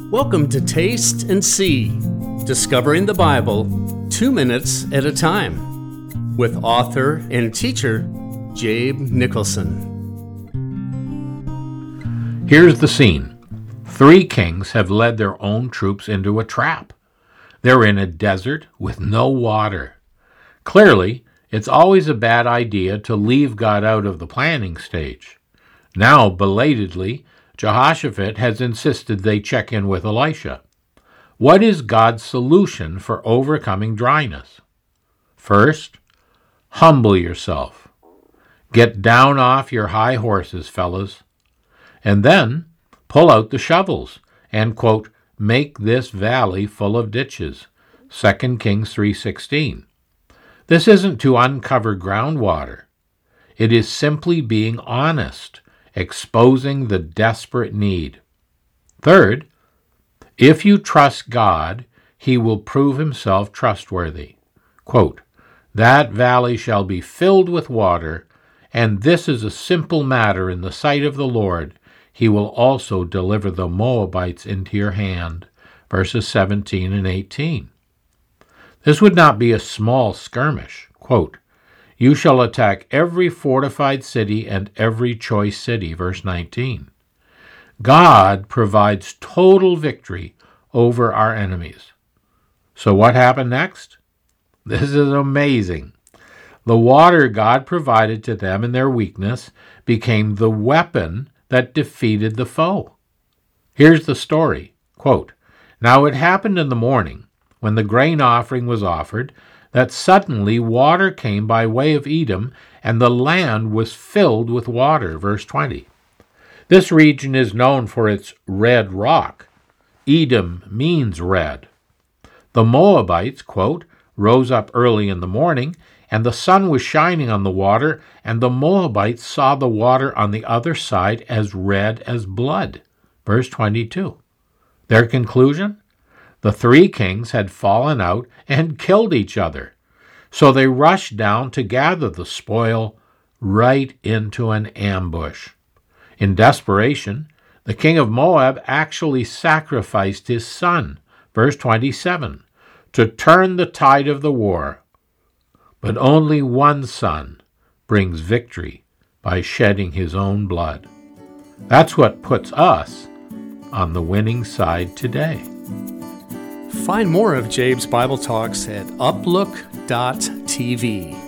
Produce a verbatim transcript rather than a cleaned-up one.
Welcome to Taste and See, Discovering the Bible two minutes at a time, with author and teacher Jabe Nicholson. Here's the scene. Three kings have led their own troops into a trap. They're in a desert with no water. Clearly, it's always a bad idea to leave God out of the planning stage. Now, belatedly, Jehoshaphat has insisted they check in with Elisha. What is God's solution for overcoming dryness? First, humble yourself. Get down off your high horses, fellas. And then, pull out the shovels and, quote, make this valley full of ditches. Second Kings three sixteen. This isn't to uncover groundwater. It is simply being honest, exposing the desperate need. Third, if you trust God, he will prove himself trustworthy. Quote, that valley shall be filled with water, and this is a simple matter in the sight of the Lord. He will also deliver the Moabites into your hand. Verses seventeen and eighteen. This would not be a small skirmish. Quote, you shall attack every fortified city and every choice city. Verse nineteen. God provides total victory over our enemies. So what happened next? This is amazing. The water God provided to them in their weakness became the weapon that defeated the foe. Here's the story. Quote, now it happened in the morning, when the grain offering was offered, that suddenly water came by way of Edom, and the land was filled with water. Verse twenty. This region is known for its red rock. Edom means red. The Moabites, quote, rose up early in the morning, and the sun was shining on the water, and the Moabites saw the water on the other side as red as blood. Verse twenty-two. Their conclusion? The three kings had fallen out and killed each other. So they rushed down to gather the spoil right into an ambush. In desperation, the king of Moab actually sacrificed his son, verse twenty-seven, to turn the tide of the war. But only one son brings victory by shedding his own blood. That's what puts us on the winning side today. Find more of Jabe's Bible Talks at uplook dot t v.